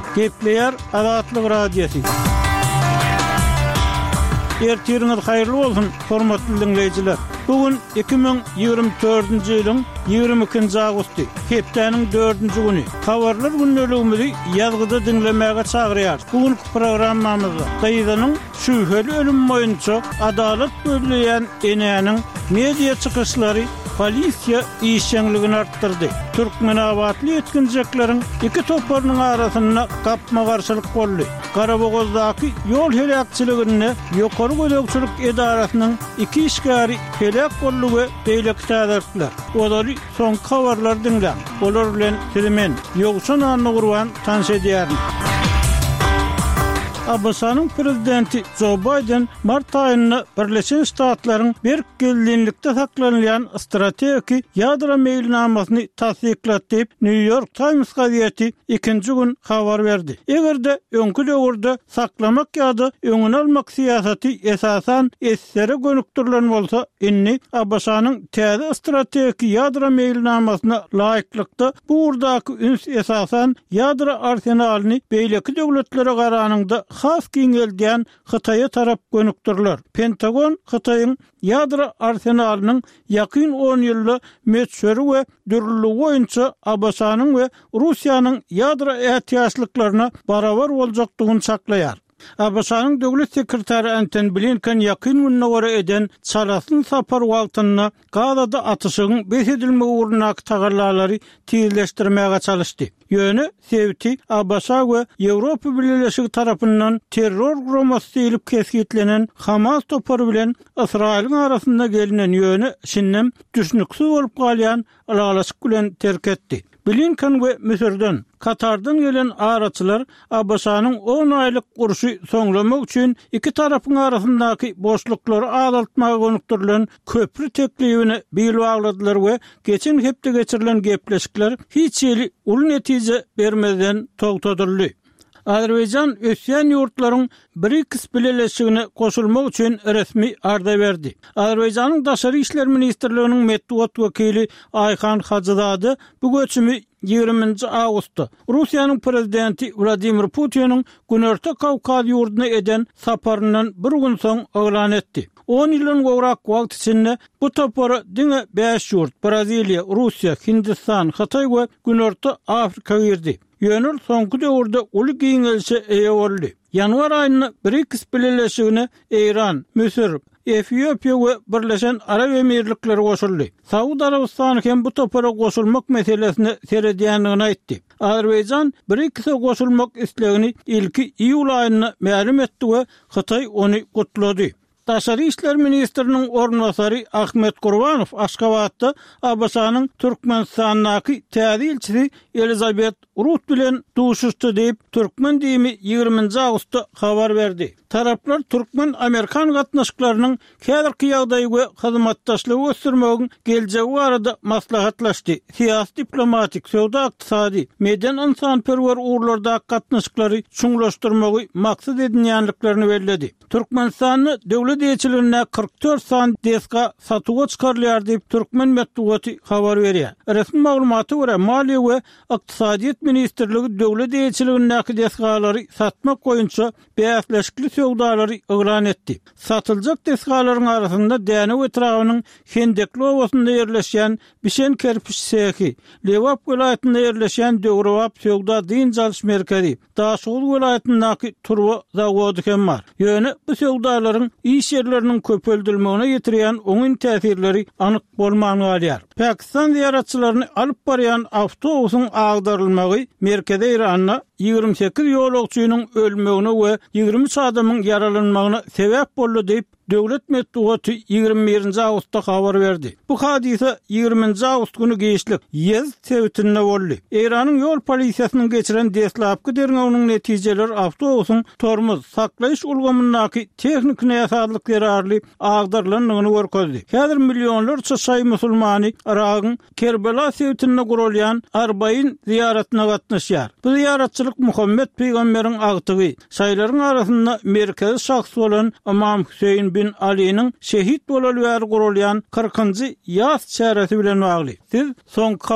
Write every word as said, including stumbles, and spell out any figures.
Gepleyer Azatlyk Radiosu. Ertiriniz hayırlı olsun, hormatly dinleyijiler. Bugün iki bin ýygrimi dördünji ýylyň ýygrimi ikinji agusty, hepdeniň dördünji güni. Habarlar günneligimizi ýazgyda dinlemäge çagyrýar. Bugünkü programmamyzda Gaýzanyň şüpheli ölüm boýunça adalet bölleýän enäniň media çykyşlary polisiýa işçiligini arttyrdy. Türkmenabadly etkinjeklerin iki toparynyň arasyna gapma garşylyk boldy. Garabogozdaky ýol helakçylygyny ýokary gödekçilik edarasynyň iki işgäri helak bollugy beýleki täzirler. Olary soň habarlar dinlän. Olar bilen Filmen ýogşan anny gurban tanış edýär. Abasanyň prezidenti Joe Biden mart aýynda Birleşen Ştatlaryň berkelilikde saklanýan strategik ýadro meýilnamasyny tasdiklat diýip New York Times gazetesi ikinji gün habar berdi. Egerde öňkü döwürde saklamak ýa-da öňüne almak siýasaty esasan essere gönükdirilen bolsa, inni Abasanyň täze strategik ýadro meýilnamasyna laýyklykda bu urdaky üns esasan ýadro arsenalyny beýleki döwletlere garanyňda has giňeldiýän Hytaýa tarap gönükdirler. Pentagon Hytaýyň ýadro arsenalynyň ýakyn on ýylly meçhuri we dürlügi boýunça Abasanyň we Russiýanyň ýadro ähtiýaçlyklaryna barabar boljakdygyny saklaýar. Abasanyň döwlet sekretary Antony Blinken ýakyn gününe göre eden çarasyn sapar wagtyna Gazada atyşygyň beş edilmegi urnak tagarlalary tizleşdirmäge çalışdy. Ýöne sebiti Abasa we Ýewropa Birleşigi tarapyndan terror guramasy diýilip kesgitlenen Hamas topary bilen Israýlyň arasynda gelinen ýöne şinnem düşnüksiz bolup galýan alalaşyk bilen terk etdi. Blinken we Misirden, Katardan gelen araçylar Abasanyň on aýlyk gurşy soňlamak üçin iki tarapyň arasyndaky boşluklary azaltmaga gönükdirilen köprü teklibini bilip agladylar we geçen hepde geçirilen gepleşikler hiç ýeli uly netije bermeden togtadyldy. Azerbaýjan ösýän ýurtlaryň BRICS bileşigine goşulmak üçin resmi arda berdi. Azerbaýjanyň daşary işler ministrliginiň medeniýet wekili Ayhan Hajyzady bu göçümi ýygrimiňji agustda Russiýanyň prezidenti Vladimir Putiniň Günorta Kawkaz ýurduna eden saparyndan bir gün soň elan etdi. on ýyldan gowrak wagt içinde bu topary diňe beş ýurt Braziliýa, Russiýa, Hindistan, Hytaý we Günorta Afrika girdi. Ýönül soňky döwürde uly giňelişe eýe boldy. Ýanwar aýyna BRICS bileşigine Eýran, Misir, Etiopiýa we Birleşen Arab Emirlikleri goşuldy. Saud Arabistany hem bu topara goşulmak meselesini seredýänligini aýtdy. Azerbaýjan BRICS'e goşulmak islegini ilki iýul aýyna ma'lum etdi we Hytaý ony gutlady. Daşary işler ministriniň ornbasary Ahmet Gurbanow Aşgabatda Abasanyň Türkmenistanyň täze elçisi Elizabeth Rut bilen duşuşdy diýip Türkmen diýimi ýygrimiňji agustda habar berdi. Taraplar Türkmen Amerikan gatnaşyklarynyň häzirki ýagdaýy we hyzmatdaşlygy ösdürmegi geljegi barada maslahatlaşdy. Siýasy, diplomatik, sowda, ykdysady, meden insanperwer urlarda gatnaşyklary çuňlaşdyrmagy maksat edilýänliklerini bellädi. Türkmenistany döwlet ýeçiligine kırk dört san deska satyga çykarylýar diýip Türkmen medeniýeti habar berýär. Resmi maglumaty görä Maliýe we Ykdysadyýet ministrligi döwlet ýeçiligindäki deskalary satmak boýunça beýasleşikli sowdalary elan etdi. Satyljak deskalaryň arasynda Däne etrafynyň Hendekli owasynda ýerleşýän Bişen kerpiç sehi, Lewap welaýatynda ýerleşýän Döwrewap sowda dyn çalyş merkezi, Daşoğlu welaýatyndaky Turwa zawody hem bar. Ýöne bu sowdalaryň iş ýerleriniň köpeldilmegine ýetirýän oňun täsirleri anyk bolmagy galýar. Pakistan ziyaratçylaryny alyp barýan awtobusyň agdarylmagy merkeze Iranyna ýygrimi sekiz ýolagçynyň ölmegine we ýygrimi üç adamyň yaralanmagyna sebäp boldy diýip döwlet medeniýeti ýygrimi birinji agustda habar berdi. Bu hadise ýygrimiňji agust güni geçlik ýez sebitinde boldy. Iranyň ýol polisiýasynyň geçiren desläpki derňeginiň netijeleri awtobusyň tormuz saklaýyş ulgamyndaky tehnik näsaatlyk ýararly agdarlanmagyny görkezdi. Häzir millionlarça şaý musulmany Iragyň Kerbela sebitinde gurulýan arbaýyn ziyaretine gatnaşýar. Bu ziyaretçilik Muhammed Peýgamberiň agtygy, şaýlaryň arasynda merkezi şahs bolan Imam Hüseyin bin Ali'nin şehit bolalı ýer gurulýan kırkıncı ýaz çäresi bilen bagly. Siz soň